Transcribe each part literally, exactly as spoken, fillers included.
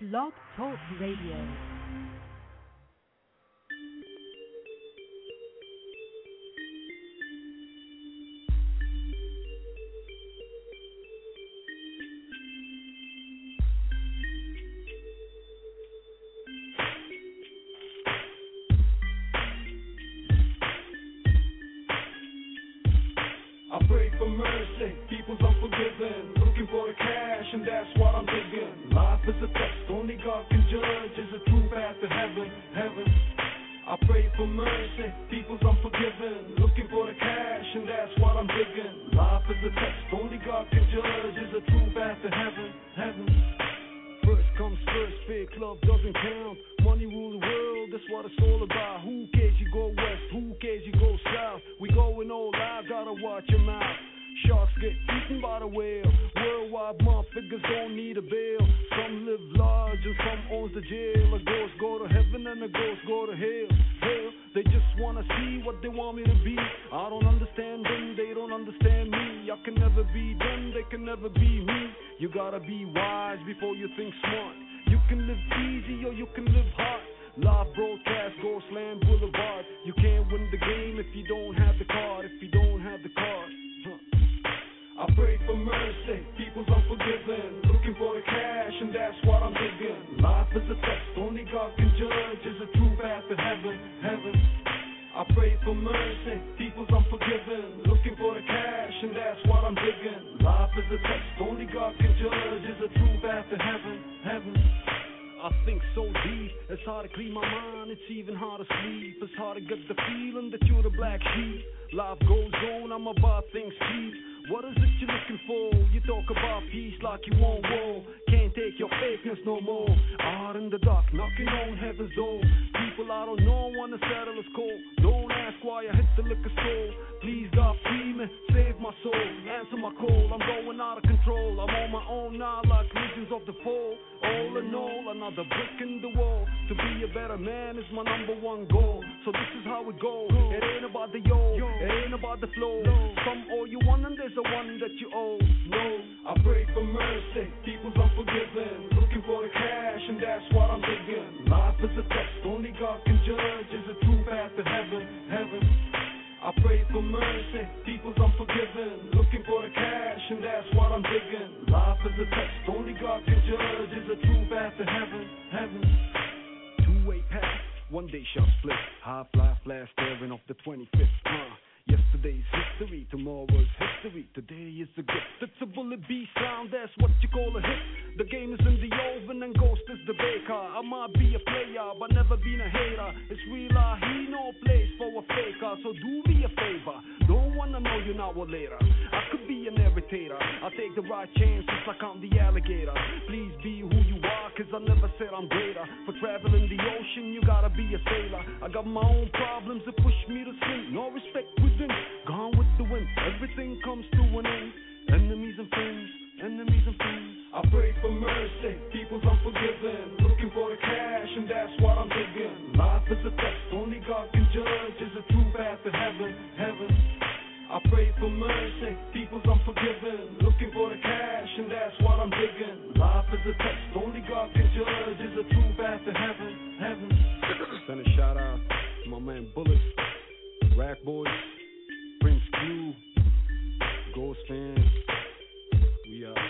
Blog Talk Radio. I pray for mercy, people's unforgiven, looking for the cash, and that's what I'm digging. Life is a test, only God can judge, is a true path to heaven, heaven. I pray for mercy, people's unforgiven, looking for the cash, and that's what I'm digging. Life is a test, only God can judge, is a true path to heaven, heaven. First comes first, fake love doesn't count. Money rule the world, that's what it's all about. Who cares you go west, who cares you go south? We going all out, gotta watch your mouth. Sharks get eaten by the whale. Worldwide motherfuckers don't need a bail. Some live large and some owns the jail. A ghost go to heaven and a ghost go to hell. Hell, they just wanna see what they want me to be. I don't understand them, they don't understand me. I can never be them, they can never be me. You gotta be wise before you think smart. You can live easy or you can live hard. Live broadcast, Ghostland Boulevard. You can't win the game if you don't have the card. If you don't have the card. Huh. I pray for mercy, people's unforgiven, looking for the cash, and that's what I'm digging. Life is a test, only God can judge, is a true path to heaven, heaven. I pray for mercy, people's unforgiven, looking for the cash, and that's what I'm digging. Life is a test, only God can judge, is a true path to heaven, heaven. I think so deep, it's hard to clean my mind, it's even hard to sleep. It's hard to get the feeling that you're the black sheep. Life goes on, I'm about things cheap. What is it you're looking for? You talk about peace like you want war. Can't take your fakeness no more. Out in the dark, knocking on heaven's door. People I don't know wanna settle a score. Don't ask why I hit the liquor store. Please God free me, save my soul. Answer my call, I'm going out of control. I'm on my own now like legions of the fall. All in all, another brick in the wall. To be a better man is my number one goal. So this is how it goes. It ain't about the yo, it ain't about the flow. Some owe you one and there's the one that you owe. No, I pray for mercy, people's unforgiven, looking for the cash, and that's what I'm digging. Life is a test, only God can judge, is a true path to heaven, heaven. I pray for mercy, people's unforgiven, looking for the cash, and that's what I'm digging. Life is a test, only God can judge, is a true path to heaven, heaven. Two-way path, one day shall split. High fly, flash, staring off the twenty-fifth. Uh. Yesterday's history, tomorrow's history. Today is a gift. It's a bullet B sound, that's what you call a hit. The game is in the oven and Ghost is the baker. I might be a player, but never been a hater. It's real, I he no place for a faker. So do me a favor, don't wanna know you now or later. I could be an irritator, I take the right chances like I'm the alligator. Please be who you are, cause I never said I'm greater. For traveling the ocean, you gotta be a sailor. I got my own problems that push me to sleep. No respect within, gone with the wind. Everything comes to an end. Enemies and friends, enemies and friends. I pray for mercy, people's unforgiven, looking for the cash, and that's what I'm digging. Life is a test, only God can judge, is a true path to heaven, heaven. I pray for mercy, people's unforgiven, looking for the cash, and that's what I'm digging. Life is a test, only God can judge, is a true path to heaven, heaven. Send a shout out to my man Bullet, Rack Boys, Prince Q, Ghost fans. We are.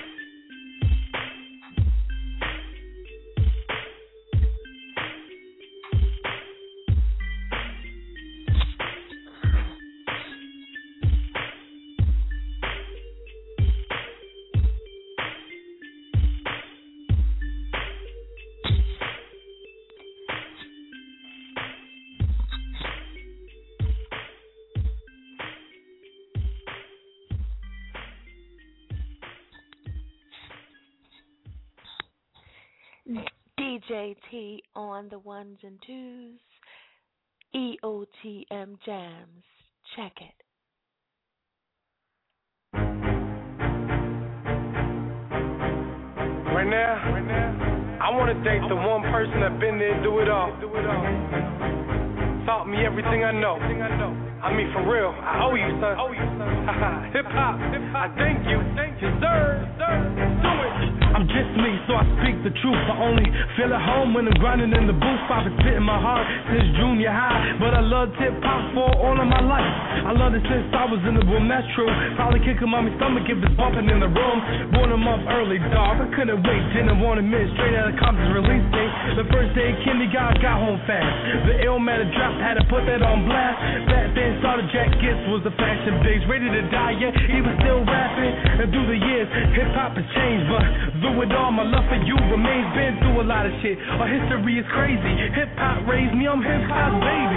D J T on the ones and twos. E O T M Jams. Check it. Right now, right now, I want to thank the one person that been there and do it all. Taught me everything I know. I mean, for real, I owe you, son. Hip hop, I thank you. Yes, sir. Do it. I'm just me, so I speak the truth. I only feel at home when I'm grinding in the booth. I've been spitting my heart since junior high, but I loved hip-hop for all of my life. I loved it since I was in the womb, that's true. Probably kicking mommy's stomach if it's bumping in the room. Born a month early, dog, I couldn't wait. Didn't want to miss, straight out of Compton's release date. The first day of kindergarten, got home fast. The Illmatic drop, had to put that on blast. Back then, started Jack Gitz was the fashion bigs. Ready to die, yeah, he was still rapping. And through the years, hip-hop has changed, but through it all, my love for you remains. Been through a lot of shit, our history is crazy. Hip-hop raised me, I'm hip-hop, baby.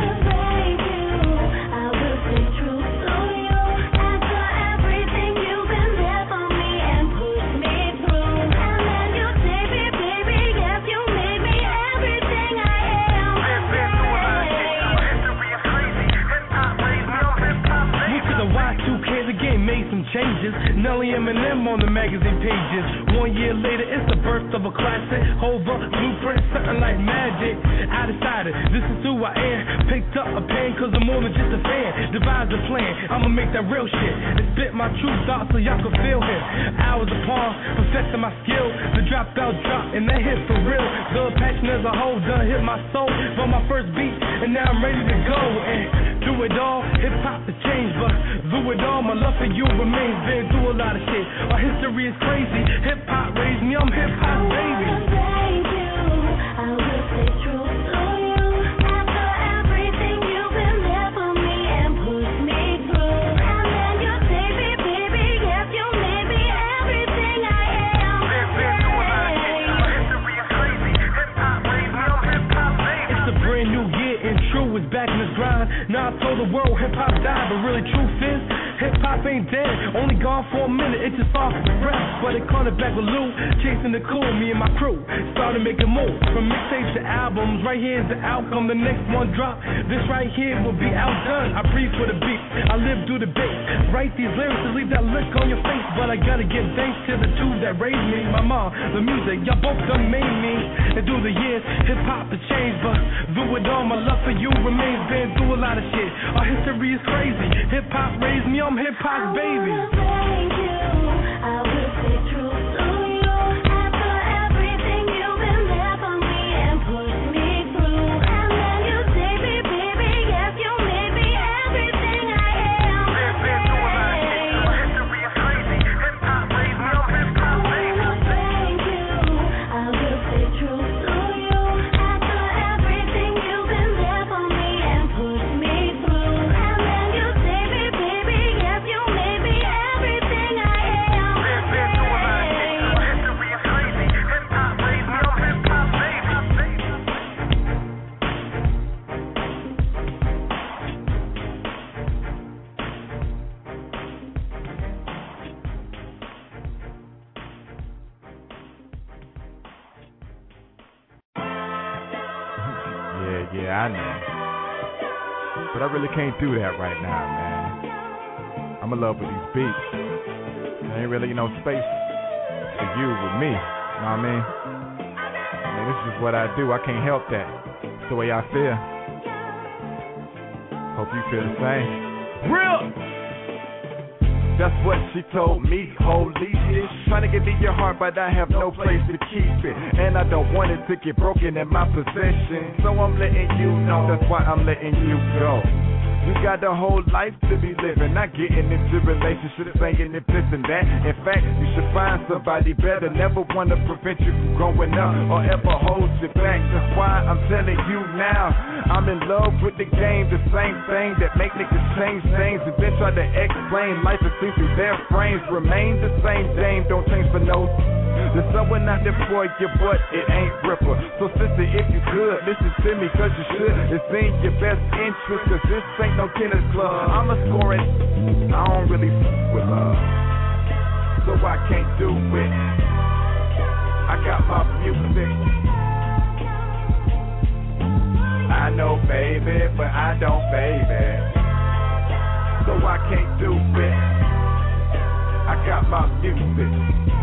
I will stay true to you. After everything, you've been there for me and pushed me through. And then you take me, baby, yes, you made me everything I am. Been through a lot of shit, our history is crazy. Hip-hop raised me, I'm hip-hop, baby. Went to the Y two K, the game made some changes. Nelly Eminem on the magazine pages. One year later, it's the birth of a classic. Hova, Blueprint, something like magic. I decided this is who I am. Picked up a pen cause I'm more than just a fan. Devised a plan, I'ma make that real shit. And spit my true thoughts so y'all can feel him. Hours upon perfecting my skill. The dropout drop and that hit for real. The passion as a whole done hit my soul. For my first beat and now I'm ready to go. And through it all, hip hop has changed, but through it all, my love for you remains. Been through a lot of shit. Our history is crazy. Hip hop raised me, I'm hip hop, baby. Thank you. I will stay true to you. After everything, you've been there for me and pushed me through. And then you take me, baby, yes, you made me everything I am. Been through a lot of shit. Our history is crazy. Hip hop raised me, I'm hip hop, baby. It's a brand new year and True is back in his grind. Now I told the world hip hop died, but really truth is hip hop ain't dead. Only gone for a minute, it just off the breath. But it caught it back with Lou, chasing the cool. Me and my crew started making moves from mixtapes to albums. Right here is the outcome. The next one drop. This right here will be outdone. I breathe for the beat. I live through the bass. Write these lyrics to leave that look on your face. But I gotta give thanks to the two that raised me. My mom, the music, y'all both done made me. And through the years, hip hop has changed, but through it all, my love for you remains. Been through a lot of shit. Our history is crazy. Hip hop raised me. I'm hip hop, baby. Thank you. I will stay true to you. After everything, you've been there for me and pushed me through. And then you take me, baby, yes, you made me everything I am. Been through a lot of shit. Our history is crazy. Hip hop raised me. I'm hip hop, baby. Thank you. I will stay true to you. After everything, you've been there for me and pushed me through. And then you take me, baby, yes, you made me everything I am. Been through a lot of shit. Our history is crazy. Hip hop raised me. I'm hip hop, baby. Yeah, yeah, I know. But I really can't do that right now, man. I'm in love with these beats. There ain't really no space for you with me. You know what I mean? I mean, this is what I do. I can't help that. It's the way I feel. Hope you feel the same. Real! That's what she told me, holy shit. Trying to give me your heart, but I have no place to keep it. And I don't want it to get broken in my possession. So I'm letting you know, that's why I'm letting you go. You got a whole life to be living, not getting into relationships, saying if this and that. In fact, you should find somebody better. Never want to prevent you from growing up or ever hold you back. That's why I'm telling you now, I'm in love with the game. The same thing that make niggas change things and then try to explain life and see through their frames. Remain the same game, don't change for no. There's someone out there for you, but it ain't Ripper. So sister, if you could, listen to me, cause you should. It's in your best interest, cause this ain't no tennis club. I'm a scoring, I don't really f- with love, so I can't do it. I got my music. I know, baby, but I don't, baby. So I can't do it. I got my music.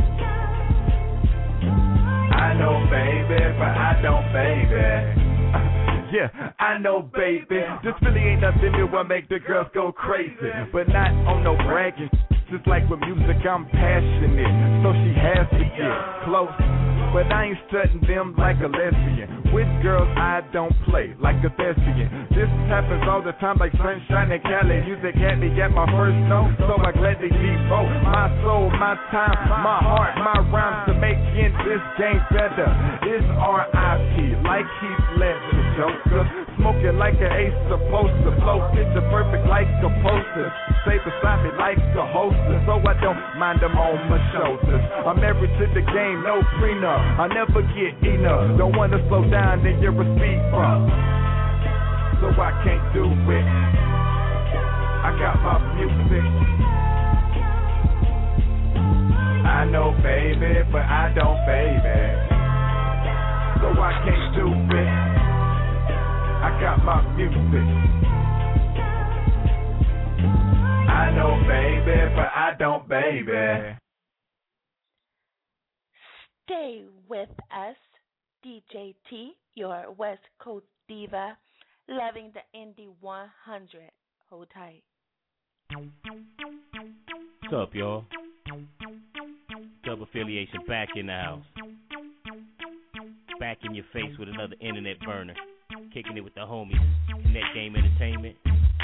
I know, baby, but I don't, baby. Uh, yeah, I know, baby. This really ain't nothing new. I make the girls go crazy, but not on no bragging. just like with music, I'm passionate, so she has to get close. But I ain't studying them like a lesbian. With girls, I don't play like a thespian. This happens all the time like sunshine and Cali. Music had me at my first note, so I gladly devote my soul, my time, my heart, my rhymes to making this game better. It's R I P like Heath Ledger, Joker. Smoking like an ace supposed to flow, picture perfect like a poster. Stay beside me like the hostess, so I don't mind them on my shoulders. I'm married to the game, no prenup. I never get enough. Don't wanna slow down, then you're a speed bump. So I can't do it. I got my music. I know, baby, but I don't, baby. So I can't do it. I got my music. I know, baby, but I don't, baby. Stay with us, D J T, your West Coast diva, loving the Indie one hundred. Hold tight. What's up, y'all? Dub Affiliation back in the house. Back in your face with another internet burner. Kicking it with the homies. Net Game Entertainment.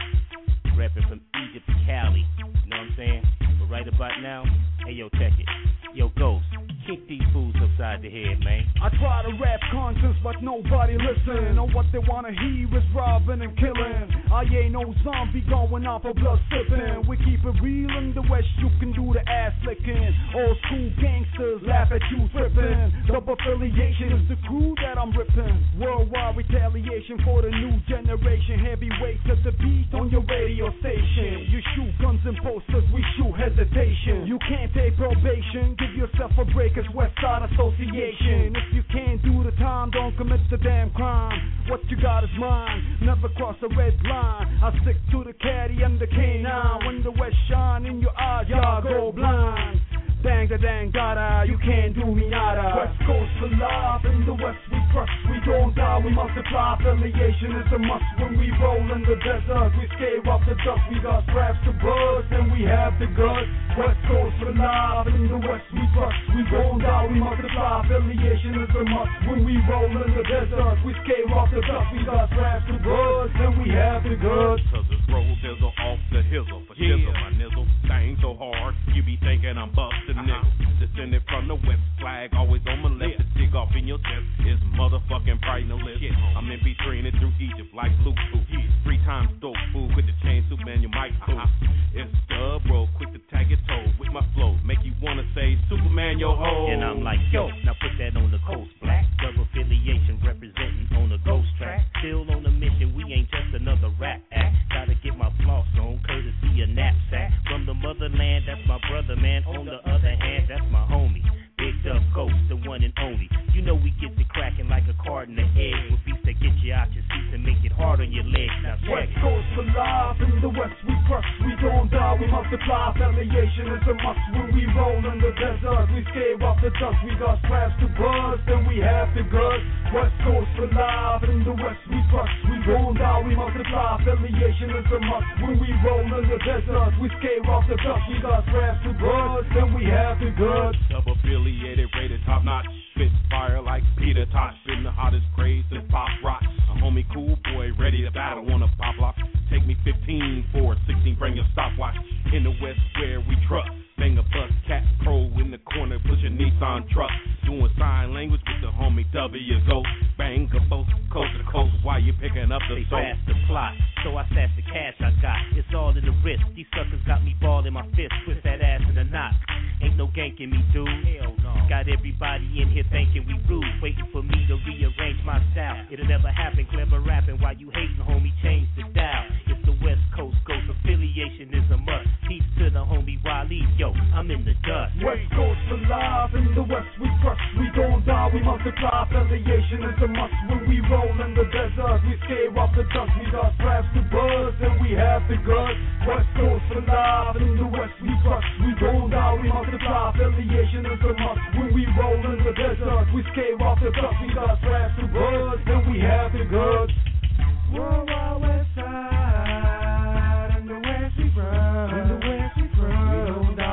Repping from Egypt to Cali. You know what I'm saying? But right about now, hey, yo, check it. Yo, Ghost, kick these fools upside the head, man. I try to rap conscious, but nobody listen. All what they wanna hear is robbing and killing. I ain't no zombie going off of blood sipping. We keep it real in the West, you can do the ass licking. Old school gangsters laugh at you tripping. Double affiliation is the crew that I'm ripping. Worldwide retaliation for the new generation. Heavyweight to the beat on your radio station. You shoot guns and posters, we shoot hesitation. You can't take probation. Give yourself a break, it's Westside Association. If you can't do the time, don't commit the damn crime. What you got is mine, never cross a red line. I stick to the caddy and the K nine. When the West shine in your eyes, y'all go blind. Dang da dang da, you can't do me nada. West Coast alive, in the West we crush, we don't die, we multiply. Affiliation is a must when we roll in the desert. We scare off the dust, we got straps to buzz, and we have the guts. West Coast alive, in the West we crush, we don't die, we multiply. Affiliation is a must when we roll in the desert. We scare off the dust, we got straps to buzz, and we have the guts. Cause it's roll dizzle off the hizzle, for Yeah. shizzle my nizzle. That ain't so hard, you be thinking I'm busting. Uh-huh. Descended from the west, flag always on my left. Yeah. To dig off in your chest is motherfucking priceless. Yeah. I'm in between it through Egypt like Bluetooth. Yeah. Three times dope food with the chain suit, man, you might fool. Uh-huh. It's dub roll, quick to tag your toe with my flow. Make you wanna say Superman, yo ho. And I'm like, yo, now put that on the coast. Black Dub Affiliation representing on the ghost track. Still on the mission, we ain't just another rap act. Gotta get my floss on, courtesy of knapsack. From the motherland, that's my brother, man. On the other hand, that's my homie. Big Dub Ghost, the one and only. You know we get to cracking like a carton of eggs with beats that get you out your seats and make it hard on your legs. Now check West it. Coast alive, in the West we crush, we don't die, we multiply. Affiliation is a must when we roll in the desert. We scare off the dust, we got straps to buzz, and we have the guts. West Coast alive, in the West we crush, we don't die, we multiply. Affiliation is a must when we roll in the desert. We scare off the dust, we got straps to buzz, and we have the guts. Dub affiliated, rated top notch. Spit fire like Peter Tosh. Been the hottest craze since pop rock. A homie cool boy ready to battle on a pop lock. Take me fifteen for sixteen, bring your stopwatch. In the West where we trust. Bang a bus, cat pro in the corner, pushing Nissan truck. Doing sign language with the homie W Ghost. Bang a boat, coast to coast, while you picking up the They soap. fast to plot, so I stash the cash I got. It's all in the wrist. These suckers got me ball in my fist. Twist that ass in a knot. Ain't no ganking me, dude. Hell no. Got everybody in here thinking we rude, waiting for me to rearrange my style. It'll never happen. Clever rapping while you hating, homie. Change the dial. It's the West Coast Ghost Affiliation is a must. Peace to the homie Wally. Yo, I'm in the dust. West Coast alive, in the West we crush, we don't die, we multiply. Affiliation is a must when we roll in the desert. We scare off the dust, we got straps to buzz, and we have the guts. West Coast alive, in the West we crush, we don't die, we multiply. Affiliation is a must when we roll in the desert. We scare off the dust, we got straps to buzz, and we have the guts. Worldwide West Side, in the West we run, in the West we run. We don't die.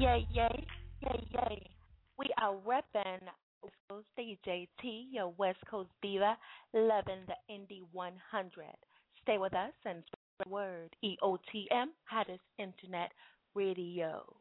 Yay, yay, yay, yay. We are repping West Coast D J T, your West Coast diva, loving the Indie one hundred. Stay with us and spread the word. E O T M, hottest internet radio.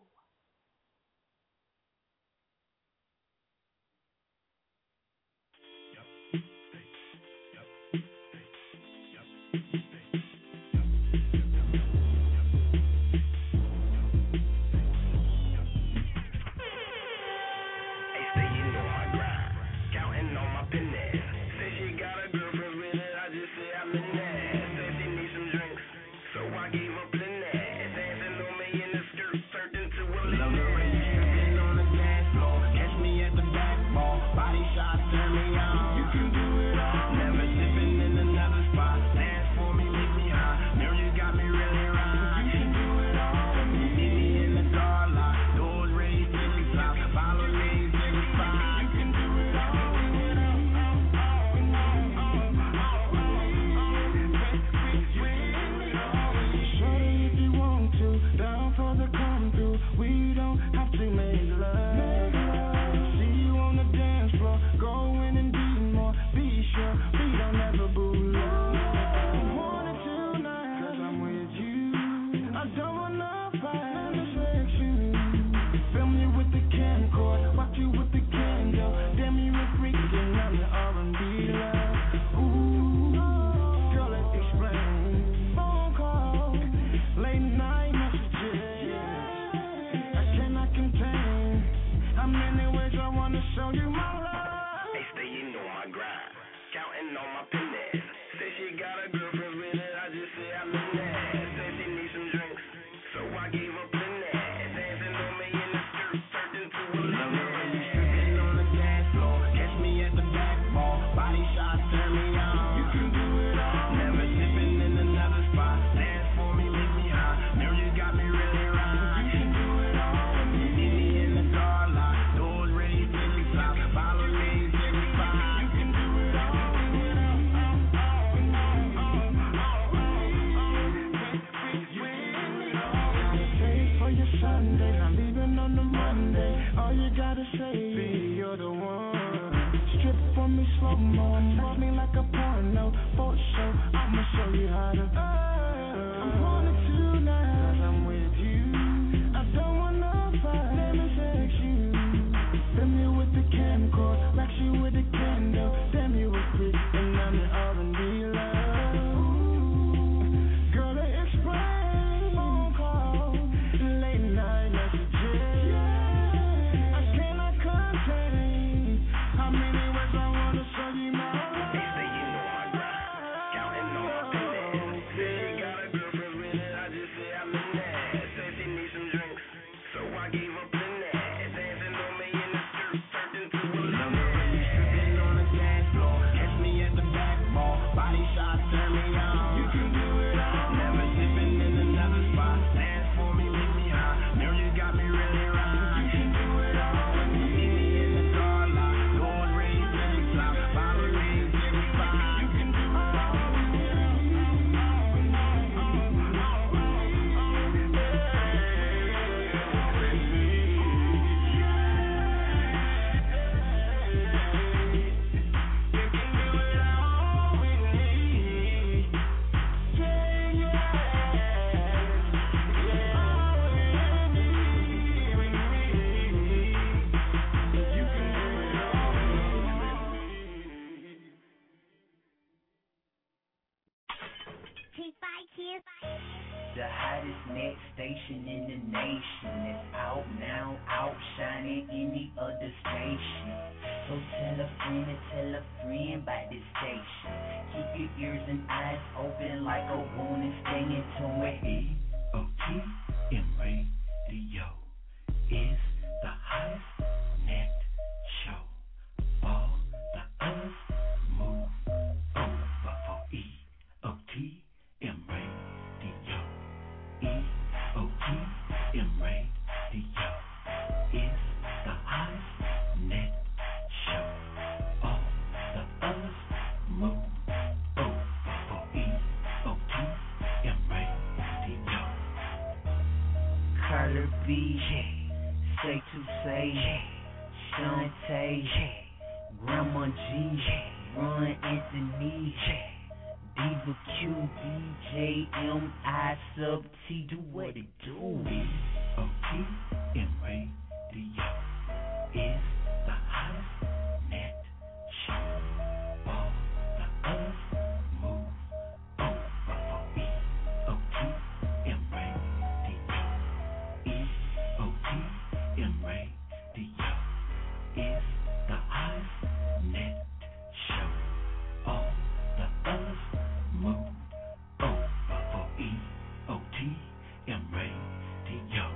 Say to say, Shantae, Grandma G, Ron Anthony, Diva Q, D J M I sub T, do what it do. O T M Radio is the hottest net show. All the others move over for E O T M Radio. E O T M Radio is the hottest net show. All the others move over for E O T M Radio.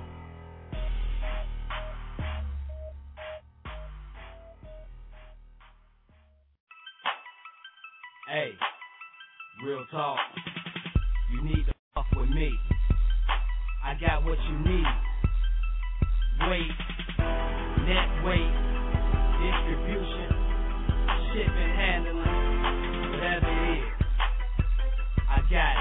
Hey, real talk. You need to fuck with me. I got what you need. Weight, net weight, distribution, shipping, handling, whatever it is. I got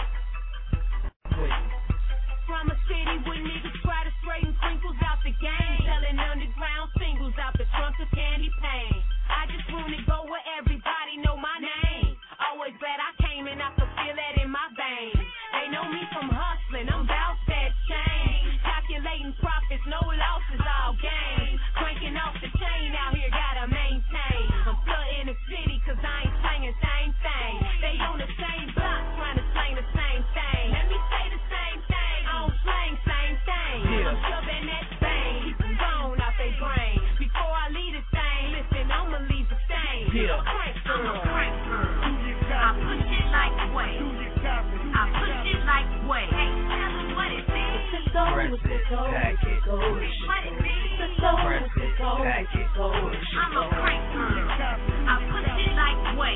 it. Wait. From a city where niggas try to straighten crinkles out the game, selling underground singles out the trunk of Candy Pain. I just wanna go where everybody know my name. Always glad I came and I could feel that in my veins. They know me from hustling, I'm bout that change. Calculating profits, no losses, all gain. Cranking off the chain out here, gotta maintain. I'm flooding the city cause I ain't singing same thing. They on the same block trying to slang the same thing. Let me say the same thing, I don't slang same thing. Yeah. I'm shoving that thing, keep them gone out they brain. Before I leave this thing, listen, I'ma leave the stain. Yeah. I'm a crank girl. I'm a crank girl. I push it like way. I push it like way. Hey, tell them what it means. Press it, pack it, push. What it means. Press it, pack it, push. I'm a crank girl. I push it like way.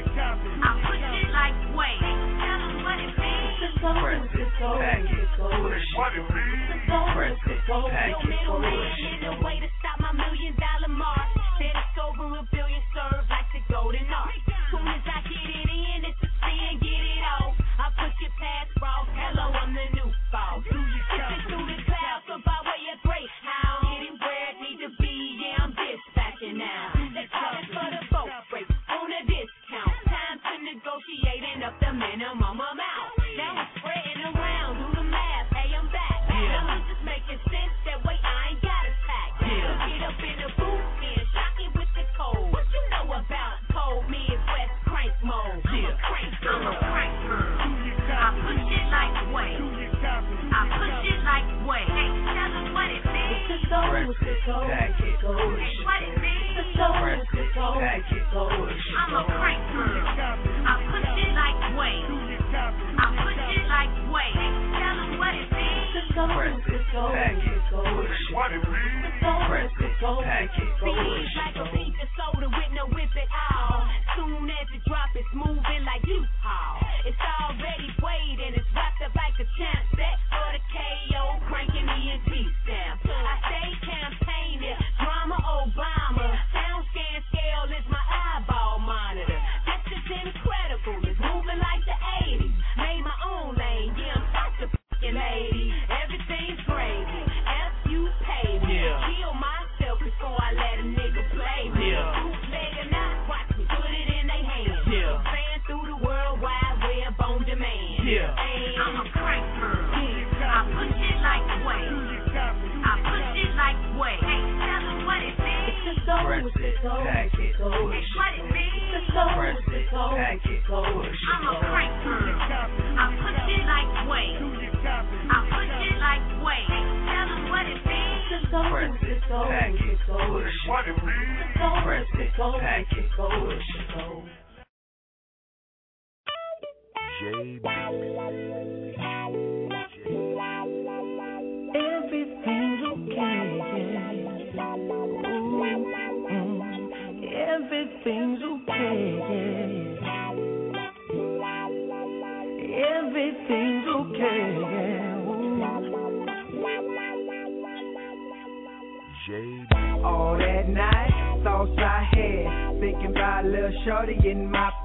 I push it like way. Tell them what it means. Press it, pack it, push. What it means. Press it, pack No it, middleman push. in the way to stop my million dollar mark. Said it's over a billion served like the golden ark. Soon as I get it in, it's a spin, get it off. I push it past Ross. Hello, I'm the new boss. Sifting through the clouds, so by way of Greyhound, hitting where it need to be. Yeah, I'm dispatching now. They call it for the boat break on a discount. Time to negotiating up the minimum amount. Now it's spreading around, do the math. Hey, I'm back. Numbers just making sense. That way I ain't got a pack. Get up in the booth and shock it with the cold. What you know about cold Midwest crank mode? I'm a crank girl. I'm a crank girl. I push it like way. I push it like way. Hey, tell them what it means. Press it, pack it, push. What it means. Press it, pack it, push. I'm a crank girl. I push it like way. I push it like way. Hey, tell them what it means. Press it, pack it, push. What it means. Press it, pack it, See, push. it's like a piece of soda with no whip at all. Soon as it drop, it's moving like U-Haul. It's already weighed and it's wrapped up like a champ set for the K O, cranking the E N T stamp. I stay campaigning, drama Obama. Sound scan scale is my eyeball monitor. This is incredible, it's moving like the eighties. Made my own lane, yeah, I'm such a f***ing lady. Everything's crazy, F you pay me. Yeah. Kill myself before I let a nigga play me. Yeah. Bootleg or not, watch me put it in their hands. Yeah. Fan through the world wide web on demand. Yeah. And I'm a crank girl. I push it like way. I push it like way. Hey, tell them what it means. Press it, pack it, push. What it means. Press it, pack it, push. I'm a crank girl. I push it like way. I push it like way. Hey, tell them what it means. Press it, pack it, push. What it means. Press it, pack it, push. Everything's okay, yeah. Ooh, mm. Everything's okay, yeah. Everything's okay, yeah. All that night, thoughts I had, thinking about little shorty in my bed.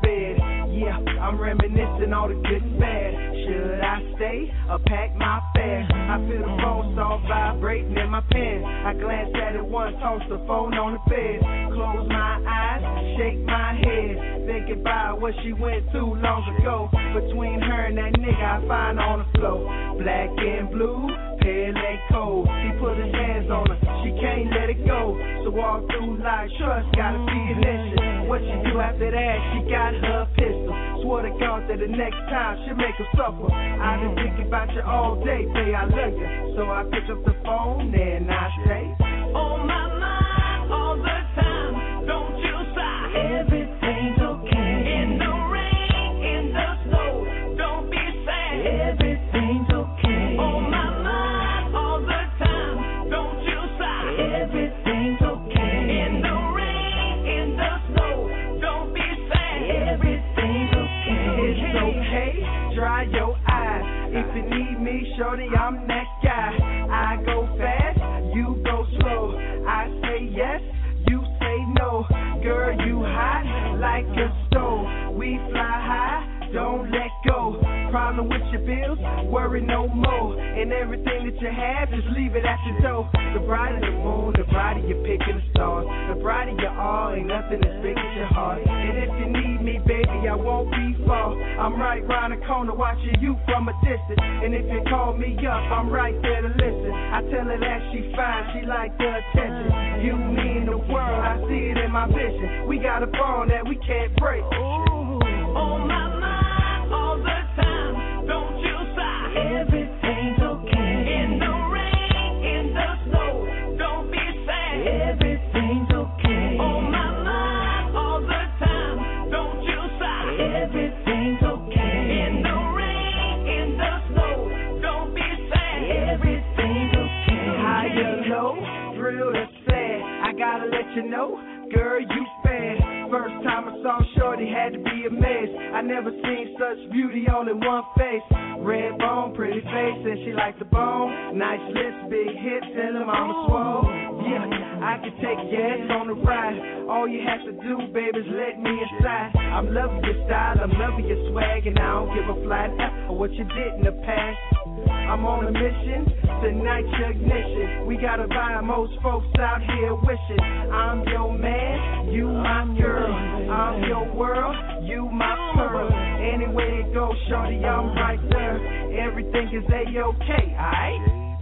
bed. Yeah, I'm reminiscing all the good and bad. Should I stay or pack my bag? I feel the phone start vibrating in my pen. I glance at it once, toss the phone on the bed. Close my eyes, shake my head, thinking about what she went through long ago. Between her and that nigga I find on the floor, black and blue, pale and cold. He put his hands on her, she can't let it go. So walk through life, trust gotta be ignition. What you do after that? She got her pistol. Swore to God that the next time she'll make her suffer. I've been thinking about you all day, babe, I love you. So I pick up the phone and I say, on my mind all the time, don't you sigh. everything's okay. In the rain, in the snow, don't be sad. Everything's okay. On my mind all the time, don't you sigh. Everything's okay. In the rain, in the snow, don't be sad. Everything's okay. It's okay. Dry your eyes. If you need me, shorty, I'm that guy. I go fast, you go slow. I say yes, you say no. Girl, you hot like a stove. We fly high, don't let go. Problem with your bills, worry no more. And everything that you have, just leave it at your door. The brighter the moon, the brighter you're picking the stars. The brighter you are, ain't nothing as big as your heart. And if you need me, baby, I won't be far. I'm right round the corner watching you from a distance. And if you call me up, I'm right there to listen. I tell her that she fine, she like the attention. You mean the world, I see it in my vision. We got a bond that we can't break. Ooh, on my mind all the time, don't you sigh. Everything's okay. In the rain, in the snow, don't be sad. Everything's okay. On my mind all the time, don't you sigh. Everything's okay. In the rain, in the snow, don't be sad. Everything's okay. High or low, thrilled or sad, I gotta let you know, girl, you bad. First time I saw Shorty, had to be amazed. I never seen such beauty all in one face. Red bone, pretty face, and she like the bone. Nice lips, big hips, and the mama swole. Yeah, I can take your ass on the ride. All you have to do, baby, is let me inside. I'm loving your style, I'm loving your swag, and I don't give a flying F for what you did in the past. I'm on a mission, tonight's your ignition. We gotta buy most folks out here wishing. I'm your man, you my girl. I'm your world, you my pearl. Anyway it goes, shorty, I'm right there. Everything is A-OK, alright?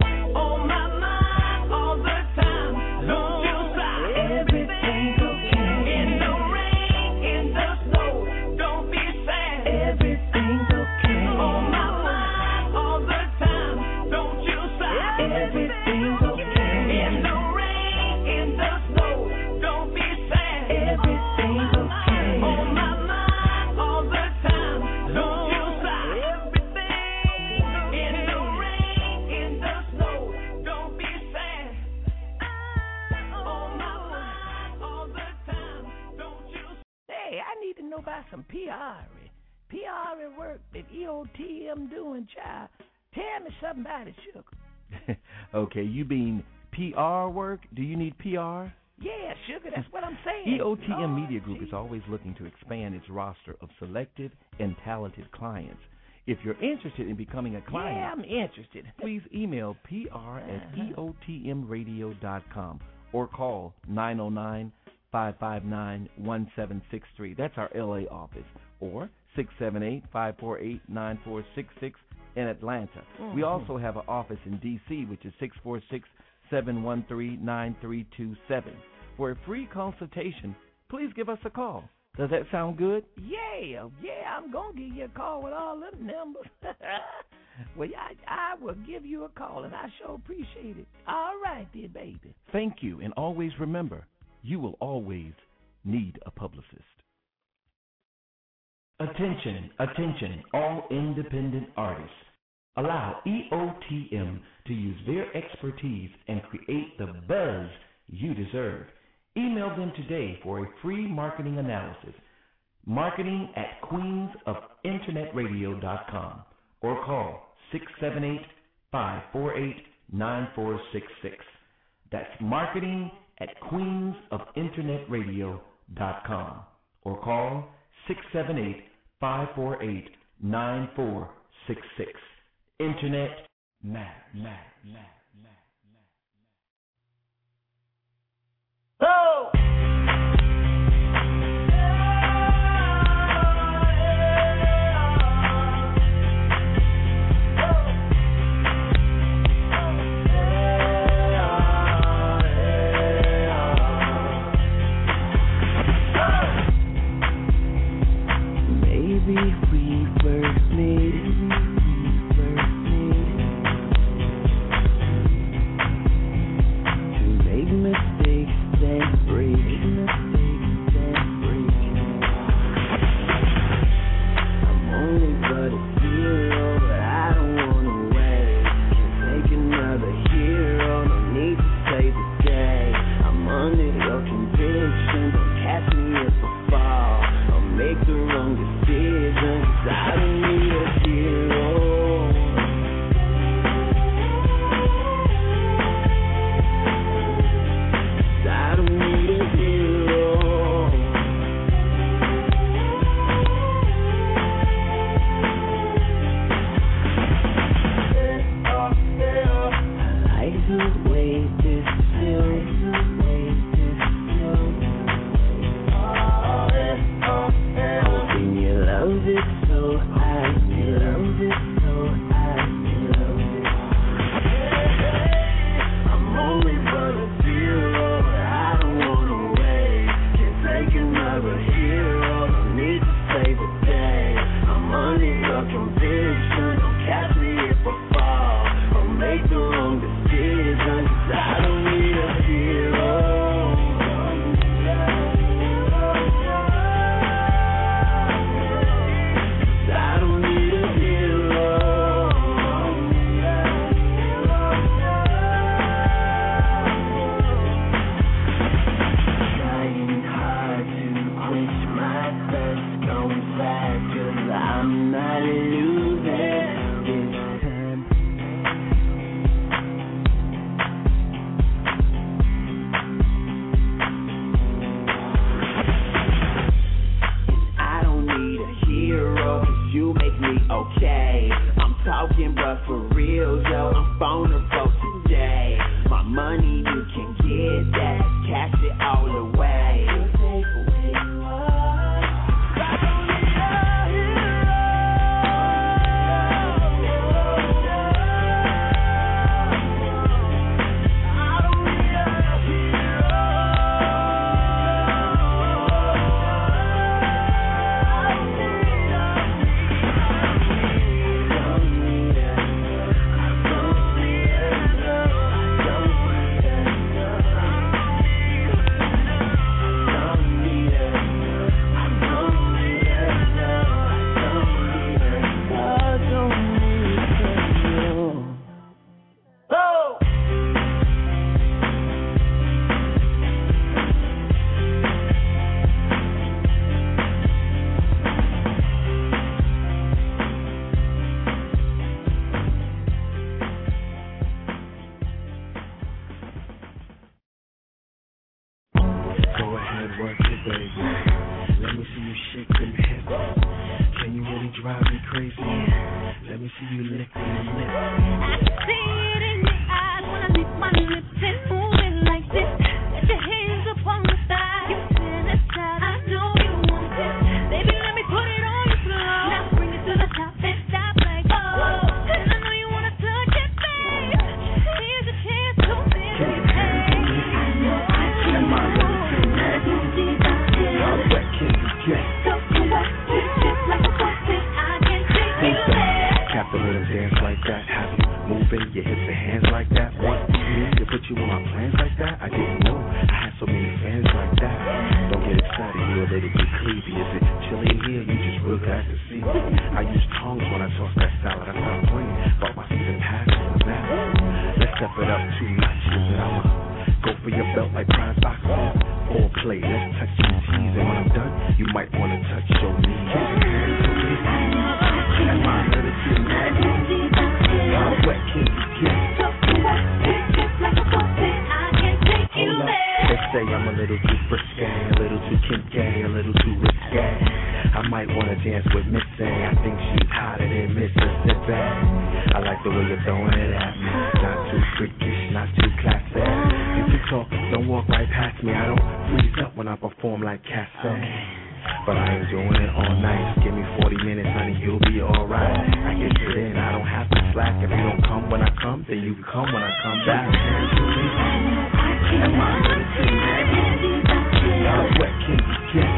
On my mind all the time, don't you sigh. Everything's okay. In the rain, in the snow, don't be sad. Everything's okay. On my mind all the time, don't you sigh. Everything's okay. In the rain, in the snow, don't be sad. Everything's okay. On my mind all the time, don't you sigh. In the rain, in the snow, don't be sad. On my mind all the time, don't you. Hey, I need to know about some P R. P R and work that E O T M doing, child. Tell me something about it, sugar. Okay, you mean P R work? Do you need P R? Yeah, sugar, that's what I'm saying. E O T M Lord, Media Group is always looking to expand its roster of selected and talented clients. If you're interested in becoming a client, yeah, I'm interested. Please email P R at E O T M radio dot com or call nine oh nine, five five nine, one seven six three. That's our L A office. Or six seven eight, five four eight, nine four six six in Atlanta. Mm-hmm. We also have an office in D C, which is six four six, seven one three, nine three two seven. For a free consultation, please give us a call. Does that sound good? Yeah, yeah, I'm going to give you a call with all them numbers. Well, I, I will give you a call, and I sure appreciate it. All right, dear baby. Thank you, and always remember, you will always need a publicist. Attention, attention, all independent artists. Allow E O T M to use their expertise and create the buzz you deserve. Email them today for a free marketing analysis. Marketing at queens of internet radio dot com or call six seven eight, five four eight, nine four six six. That's marketing at queens of internet radio dot com or call six seven eight, five four eight, nine four six six. Internet Mac, Mac, Mac, Mac, Mac. Oh! say I'm a little too frisky, a little too kinky, a little too risky. I'm throwing it at me. Not too freakish, not too classy. You can talk, don't walk right past me. I don't freeze up when I perform like Cassie. But I ain't doing it all night. Give me forty minutes, honey, you'll be alright. I get it in, I don't have to slack. If you don't come when I come, then you come when I come back. Am I how wet can you get?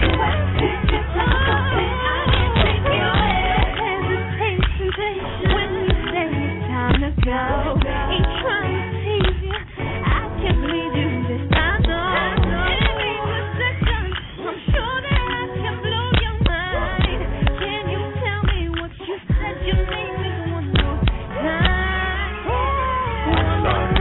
When you say it's time to go, ain't trying to tease you. I can't believe you this time, no. I'm sure that I can blow your mind. Can you tell me what you said you made me one more time? One more time.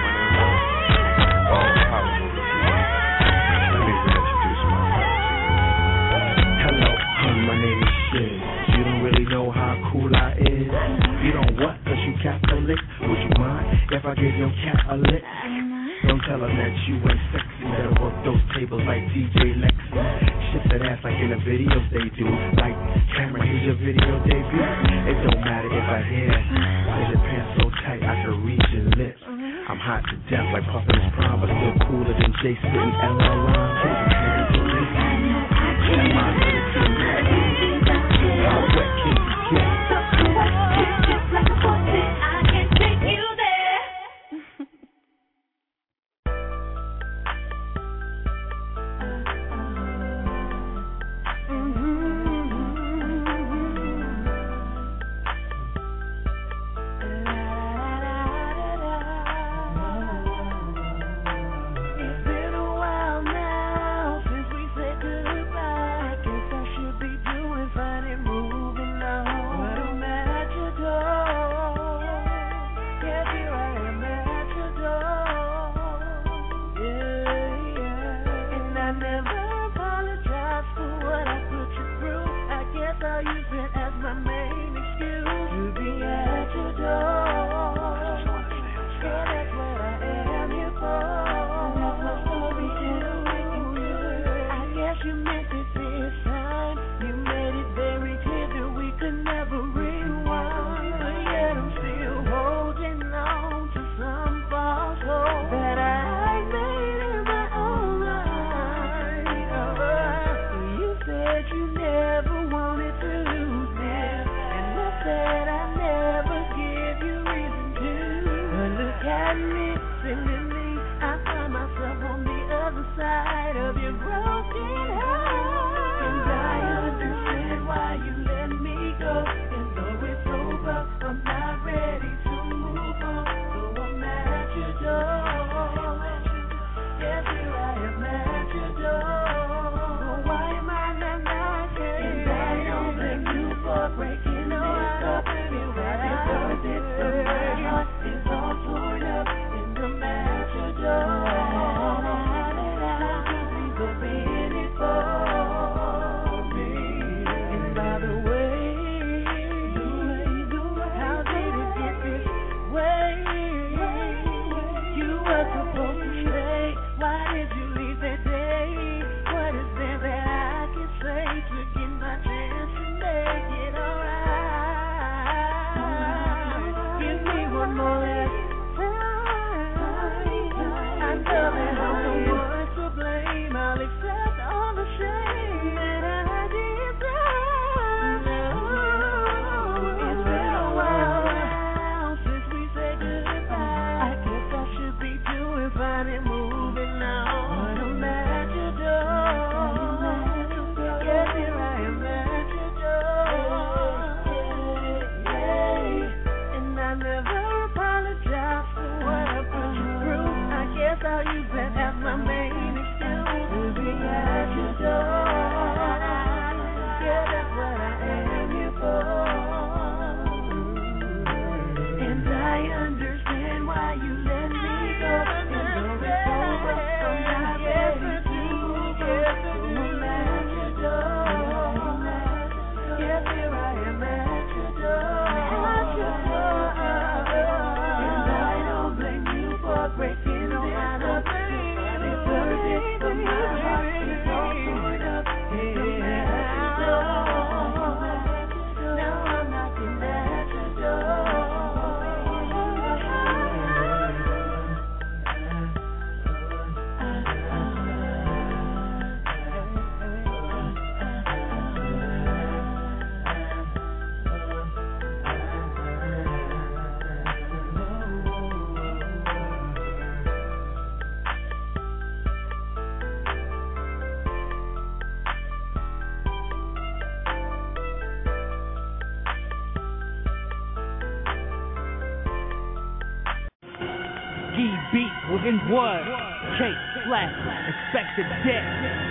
Let me reintroduce myself. Hello, hun, my name is Shiz. You don't really know how cool I is. You don't what? Cause you Catholic? Would you mind if I gave your cat a lick? Don't tell her that you ain't sexy. Better work those tables like D J Lexi. Shift that ass like in the videos they do. Like, Cameron, here's your video debut. It don't matter if I hear. Why is your pants so tight I can reach your lips? I'm hot to death like Puffin' his prime, but still cooler than Jay spitting L L Ron. Can you hear it? Am I gonna see that? How wet can you get? I can take you there. It's been a while now since we said goodbye. Guess I should be doing fine and moving on. What a matador. ski beat within what? Cake flat, expect the deck.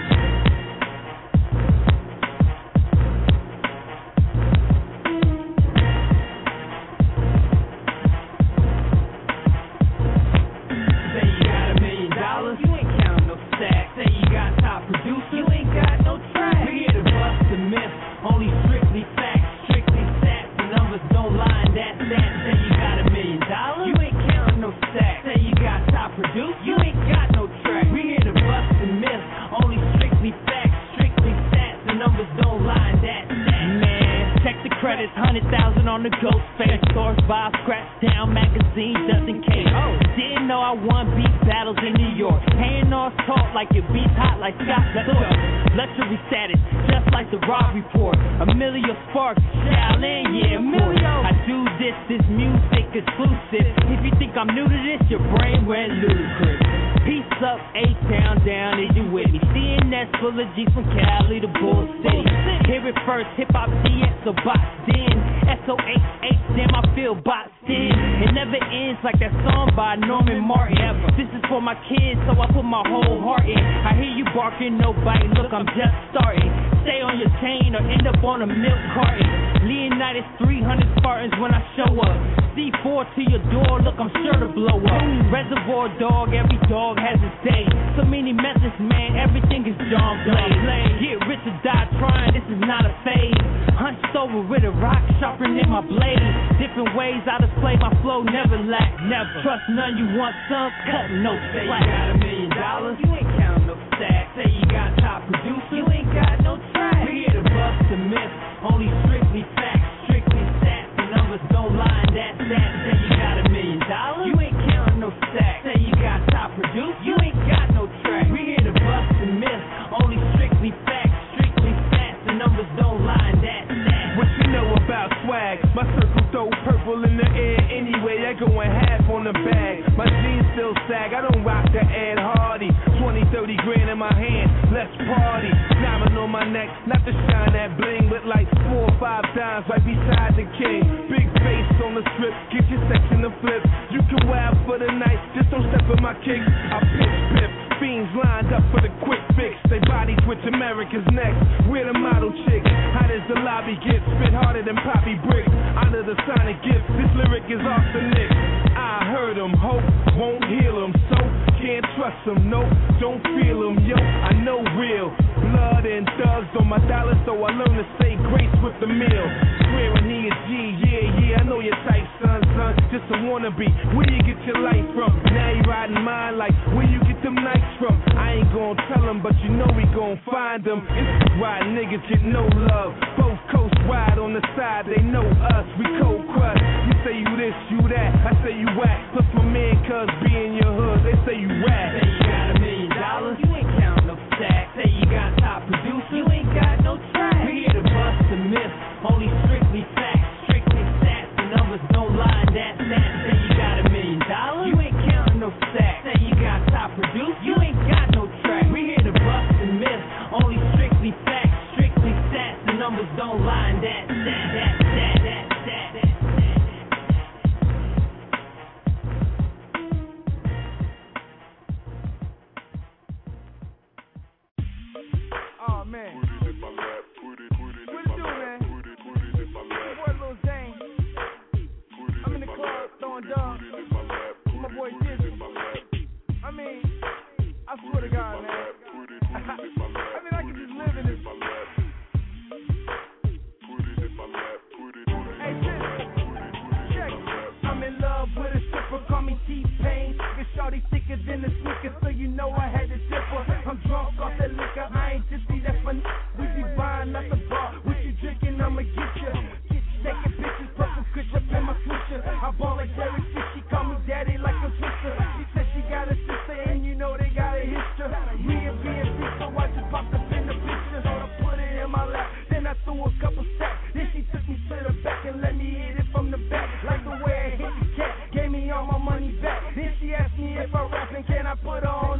On the ghost face, source vibe, scratch down, magazine doesn't care. Oh, didn't know I won beat battles in New York. Hanging off talk like your beats hot like Scott Storch. Luxury status, just like the Rob Report. Emilio Sparks, Shaolin, yeah, Emilio. I do this, this music exclusive. If you think I'm new to this, your brain went ludicrous. Peace up, A-Town, down, is you with me? C N S full of G's from Cali to Bull City. Hear it first, hip-hop D X or boxed in. S O H H, damn, I feel boxed in. It never ends like that song by Norman Martin. This is for my kids, so I put my whole heart in. I hear you barking, no bite, look, I'm just starting. Stay on your chain or end up on a milk carton. Leonidas three hundred Spartans when I show up. C four to your door, look, I'm sure to blow up. Reservoir dog, every dog has its day. So many methods, man, everything is John Blade. Get rich or die trying, this is not a phase. Hunched over with a rock, sharpening my blade. Different ways I display my flow, never lack, never. Trust none, you want some, cut no slack. Say you got a million dollars, you ain't counting no stacks. Say you got top producer, you ain't got no track. We here to bust the myth, only strictly facts, strictly stats. The numbers don't lie, that's that. Say you got a million dollars, you ain't counting no stacks. Say you got top producer, you ain't got no track. We here to bust the myth, only strictly facts, strictly stats. The numbers don't lie, that's that. What you know about swag? My circle throw purple in the air anyway. I go in half on the bag. My jeans still sag. I don't rock the Ed Hardy. twenty, thirty grand in my hand. Let's party. Diamond on my neck, not to shine that bling, but like four or five times right beside the king. Big face on the strip, get your section to flip. You can wild for the night, just don't step in my kicks. I pitch pip. Fiends lined up for the quick fix. They body twitch America's next. We're the model chicks. Hot as the lobby gets, spit harder than poppy bricks. Honor the sonic gift. This lyric is off the nick. I heard them, hope won't heal them, so can't trust them. No, don't feel them. Yo, I know real blood and thugs on my dollar, so I learned to say grace with the meal. Swearing he is G, yeah, yeah, I know your type, son, son. Just a wannabe. Where you get your life from? Now you riding mine like where you get them nights from? I ain't gon' tell them, but you know we gon' find them. It's why niggas get no love. Both coasts ride on the side, they know us. We cold crush. You say you this, you that. I say you whack. Plus my man cuz be in your hood. They say you rap. Say you got a million dollars, you ain't counting no stacks. Say you got top producer, you ain't got no track. We here to bust the myth, only strictly facts, strictly stats. The numbers don't lie, that's that. Say you got a million dollars, you ain't counting no stacks. Say you got top producer, you ain't got no track. We here to bust the myth, only strictly facts, strictly stats. The numbers don't lie, that's that, that, that, that, that, that. Oh man. What it do, man? Your boy Lil Zane. I'm in the club throwing dubs. My boy Dizzy. I mean, I swear to God, man. I mean, I can just live in this. Hey, Dizzy, check. I'm in love with a stripper, call me T-Pain. Get shorty thicker than the sneakers, so you know I had to dip her. I'm drunk off that liquor, I ain't tipsy, that's funny. We be buying at the bar, what you drinking, I'ma get you. Taking pictures, purple kush up in my switcher. I ball like Derek Fish, she call me daddy like a twister. She said she got a sister and you know they got a history. Me and B and B, so I just popped up in the picture. So I put it in my lap, then I threw a couple stacks. Then she took me to the back and let me hit it from the back. Like the way I hit the cat, gave me all my money back. Then she asked me if I rap and can I put her on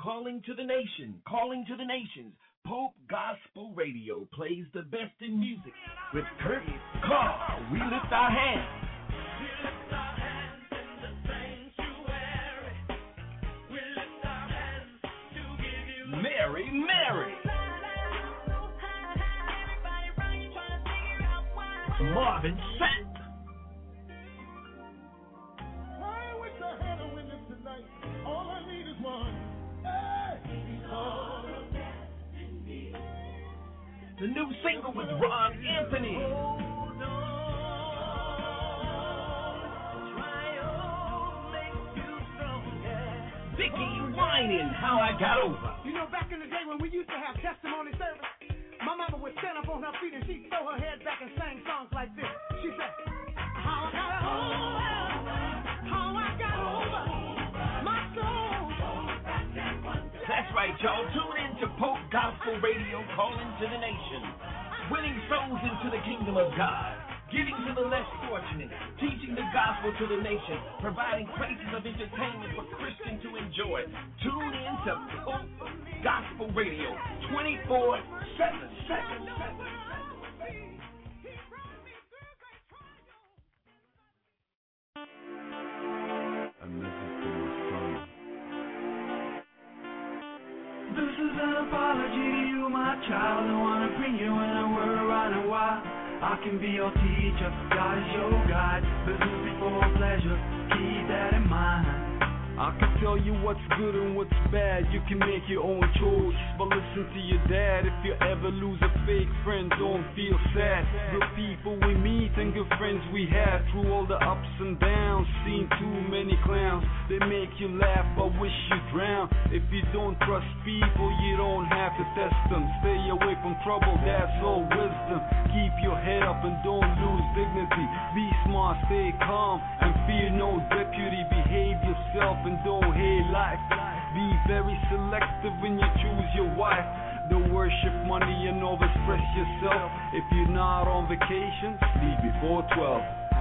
calling to the nation, calling to the nations. Pope Gospel Radio plays the best in music. With Kurt Carr, we lift our hands. Mary, Mary. Marvin Sapp. I wish I had a witness tonight. All I need is one. Hey! All of that in me. The new single with Ron Anthony. Vicky Whining, How I Got Over. You know, back in the day when we used to have testimony service, my mama would stand up on her feet and she'd throw her head back and sing songs like this. She said, how I got over, how I got over, my soul. That's right, y'all. Tune in to Pope Gospel Radio, calling to the nation. Winning souls into the kingdom of God. Giving to the less fortunate, teaching the gospel to the nation, providing places of entertainment for Christians to enjoy. Tune in to Pope Gospel Radio, twenty-four seven. This is an apology to you, my child. I wanna bring you in a word right and why. I can be your teacher, God is your guide. Business before pleasure, keep that in mind. I can tell you what's good and what's bad. You can make your own choice, but listen to your dad. If you ever lose a fake friend, don't feel sad. Good people we meet and good friends we have. Through all the ups and downs, seen too many clowns. They make you laugh but wish you drown. If you don't trust people, you don't have to test them. Stay away from trouble, that's all wisdom. Keep your head up and don't lose dignity. Be smart, stay calm, and fear no deputy. Behave yourself and don't hate life. Be very selective when you choose your wife. Don't worship money and overstress yourself. If you're not on vacation, leave before twelve.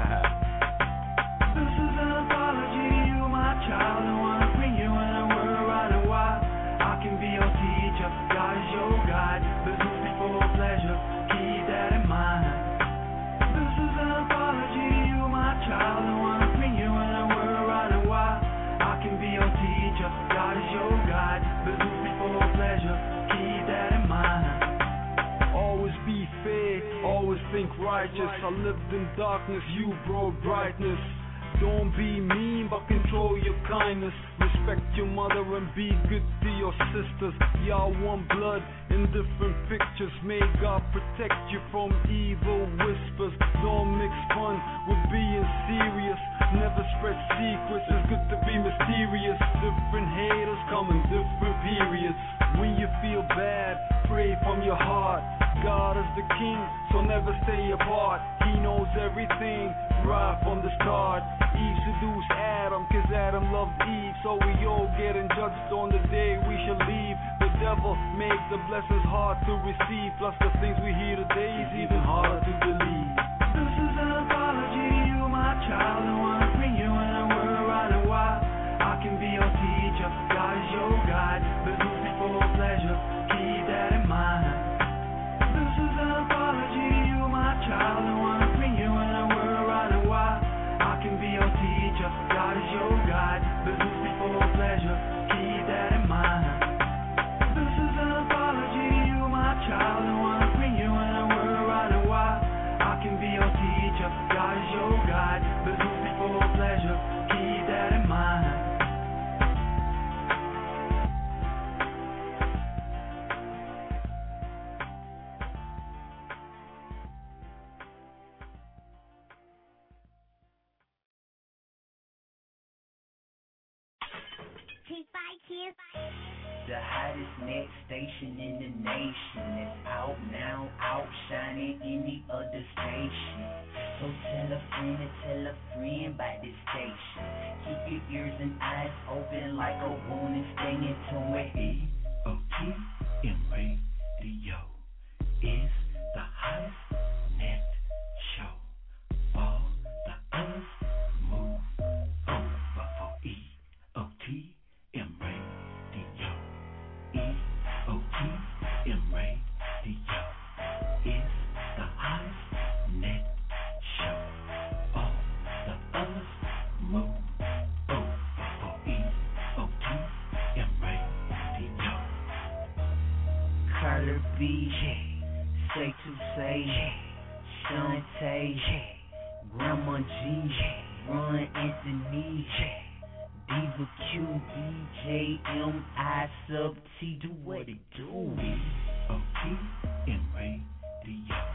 This is an apology to you, my child. I wanna bring you in a word right and why. I can be your teacher, God is your guide. Business before pleasure, keep that in mind. This is an apology to you, my child. I wanna bring you in a word right and why. I can be your teacher, God is your guide. Business before pleasure, keep that in mind. Always be fair, always think righteous. I lived in darkness, you brought brightness. Don't be mean, but control your kindness. Respect your mother and be good to your sisters. Y'all one blood in different pictures. May God protect you from evil whispers. Don't mix fun with being serious. Never spread secrets, it's good to be mysterious. Different haters come in different periods. When you feel bad, pray from your heart. God is the king, so never stay apart. He knows everything, right from the start. Eve seduced Adam, cause Adam loved Eve. So we all getting judged on the day we shall leave. The devil makes the blessings hard to receive. Plus the things we hear today is even harder to believe. This is an apology to you, my child. I wanna bring you in a word right and why. I can be your teacher, God is your guide. Business before pleasure, keep that in mind. This is an apology to you, my child. I wanna bring you in a word right and why. I can be your teacher, God is your guide. Business before pleasure, keep that in mind. This is an apology to you, my child. I wanna bring you in a word right and why. I can be your teacher, God is your guide. Business before pleasure, keep that in mind. The hottest next station in the nation is out now, outshining any other station. So tell a friend and tell a friend about this station. Keep your ears and eyes open like a wound and stay in tune with E O T M Radio is the hottest net show. All the others move over for E O T M Radio. O T M Radio is the hottest net show. All the others move over for E O T M Radio. Carter B, Say to Say, Shantae, Grandma G, Ron Anthony, Diva Q, D J M I sub T, do what it do. E O T M Radio.